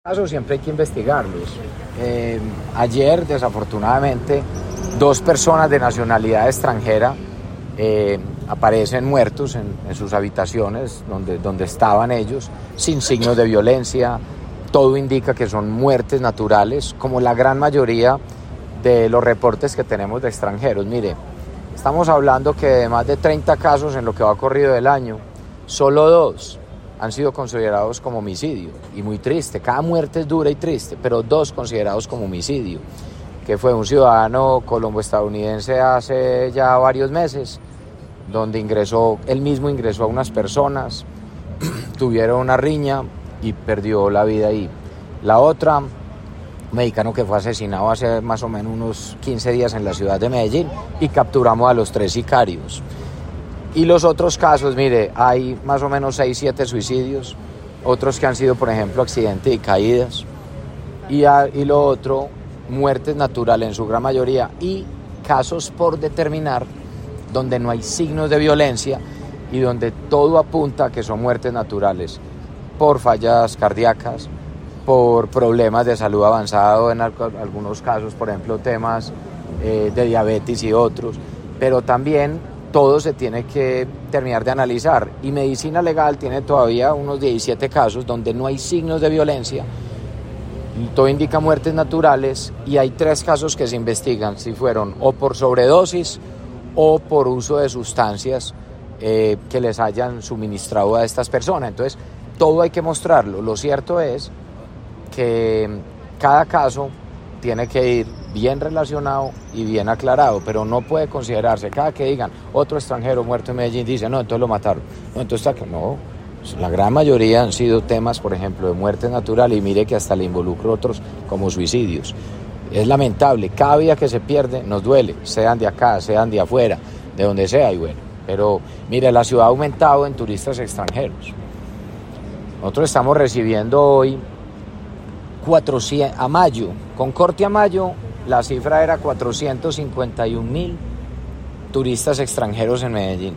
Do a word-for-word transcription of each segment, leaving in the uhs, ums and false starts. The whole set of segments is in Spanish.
Casos siempre hay que investigarlos. Eh, ayer, desafortunadamente, dos personas de nacionalidad extranjera eh, aparecen muertos en, en sus habitaciones donde, donde estaban ellos, sin signos de violencia. Todo indica que son muertes naturales, como la gran mayoría de los reportes que tenemos de extranjeros. Mire, estamos hablando que de más de treinta casos en lo que va corrido del año, solo dos han sido considerados como homicidio, y muy triste, cada muerte es dura y triste, pero dos considerados como homicidio, que fue un ciudadano colombo-estadounidense hace ya varios meses, donde ingresó, él mismo ingresó a unas personas, tuvieron una riña y perdió la vida ahí. La otra, un mexicano que fue asesinado hace más o menos unos quince días en la ciudad de Medellín, y capturamos a los tres sicarios. Y los otros casos, mire, hay más o menos seis, siete suicidios, otros que han sido, por ejemplo, accidentes y caídas, y, a, y lo otro, muertes naturales en su gran mayoría, y casos por determinar donde no hay signos de violencia y donde todo apunta a que son muertes naturales, por fallas cardíacas, por problemas de salud avanzado en algunos casos, por ejemplo, temas eh, de diabetes y otros, pero también todo se tiene que terminar de analizar, y medicina legal tiene todavía unos diecisiete casos donde no hay signos de violencia, todo indica muertes naturales, y hay tres casos que se investigan si fueron o por sobredosis o por uso de sustancias eh, que les hayan suministrado a estas personas. Entonces todo hay que mostrarlo. Lo cierto es que cada caso tiene que ir bien relacionado y bien aclarado, pero no puede considerarse, cada que digan otro extranjero muerto en Medellín, dice, no, entonces lo mataron. No, entonces está que no. La gran mayoría han sido temas, por ejemplo, de muerte natural, y mire que hasta le involucro otros como suicidios. Es lamentable, cada vida que se pierde nos duele, sean de acá, sean de afuera, de donde sea, y bueno. Pero mire, la ciudad ha aumentado en turistas extranjeros. Nosotros estamos recibiendo hoy cuatrocientos, a mayo, con corte a mayo, la cifra era cuatrocientos cincuenta y un mil turistas extranjeros en Medellín.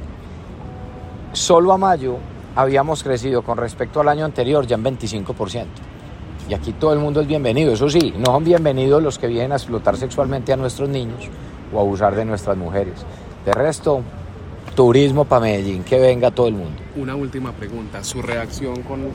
Solo a mayo habíamos crecido con respecto al año anterior ya en veinticinco por ciento. Y aquí todo el mundo es bienvenido. Eso sí, no son bienvenidos los que vienen a explotar sexualmente a nuestros niños o a abusar de nuestras mujeres. De resto, turismo para Medellín, que venga todo el mundo. Una última pregunta, su reacción con